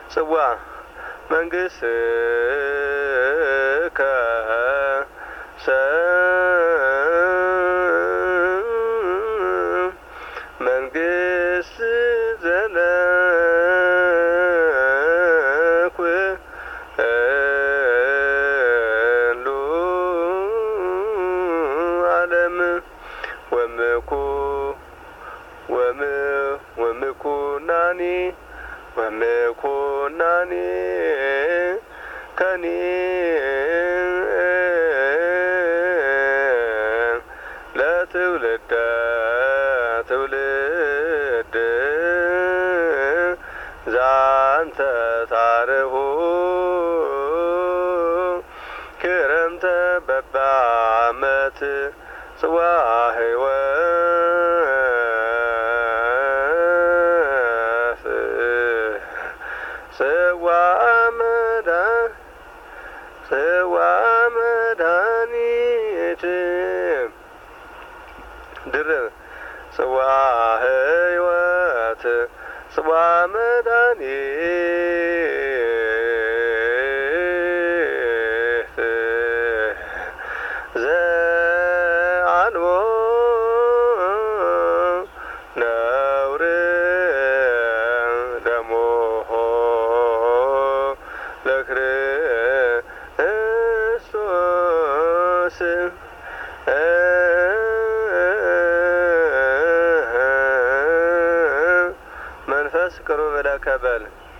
ጽዋ መንግሥትከ መንግሥት ዘለኩሉ ዓለም ወምኩናኒ ከኒ ለትውልደ ትውልድ ዛንተ ታርሁ ክረምተ በበዓመት ጽዋ ሕይወት ጽዋ መድኃኒት ድርብ ጽዋ ሕይወት ጽዋ መድኃኒት ዘአልቦ ነውር ደሞሆ ለክርስቶስ መንፈስ ቅሩብ ለከ በል